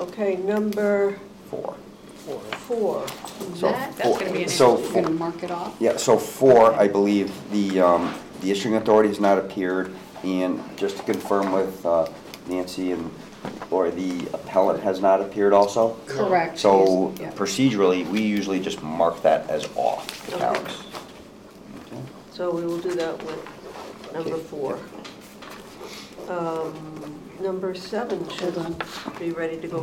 Okay, number 4. 4. So That's four- gonna be an so issue. You're gonna mark it off? Yeah, so 4, I believe, the issuing authority has not appeared, and just to confirm with Nancy and Lori, the appellant has not appeared also? Correct. So Yeah. procedurally, we usually just mark that as off, Okay. Alex. Okay. So we will do that with number 4. Number 7 should Hold on. be ready to go